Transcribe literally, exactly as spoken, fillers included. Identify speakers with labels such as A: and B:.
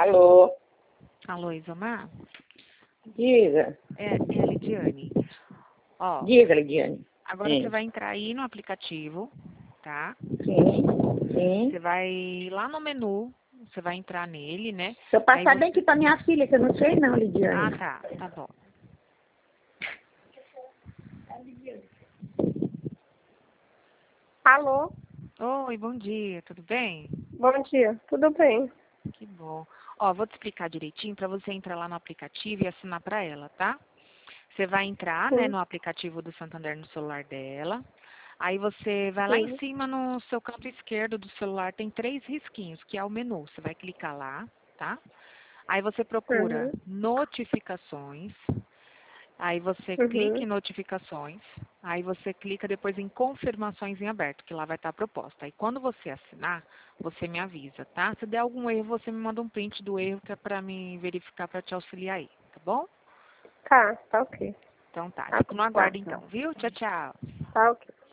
A: Alô?
B: Alô, Isomar?
A: Diga.
B: É, é a Lidiane. Ó,
A: Diga, Lidiane.
B: agora
A: Sim.
B: você vai entrar aí no aplicativo, tá?
A: Sim. Sim.
B: Você vai lá no menu, você vai entrar nele, né?
A: Se eu passar
B: Aí
A: bem
B: você...
A: aqui pra minha filha, que eu não sei não, Lidiane.
B: Ah, tá, tá bom.
C: Alô?
B: Oi, bom dia, tudo bem?
C: Bom dia, tudo bem?
B: Que bom. Ó, vou te explicar direitinho para você entrar lá no aplicativo e assinar para ela, tá? Você vai entrar, né,
C: Sim,
B: no aplicativo do Santander no celular dela. Aí você vai lá em
C: sim.
B: cima no seu canto esquerdo do celular, tem três risquinhos, que é o menu. Você vai clicar lá, tá? Aí você procura
C: Uhum,
B: notificações. Aí você clica
C: uhum.
B: em notificações. Aí você clica depois em confirmações em aberto, que lá vai estar a proposta. Aí quando você assinar, você me avisa, tá? Se der algum erro, você me manda um print do erro, que é pra me verificar, pra te auxiliar aí, tá bom?
C: Tá, tá ok.
B: Então tá,
C: Tá,
B: fico no
C: tá,
B: aguardo então, viu? Tchau, tchau.
C: tá ok.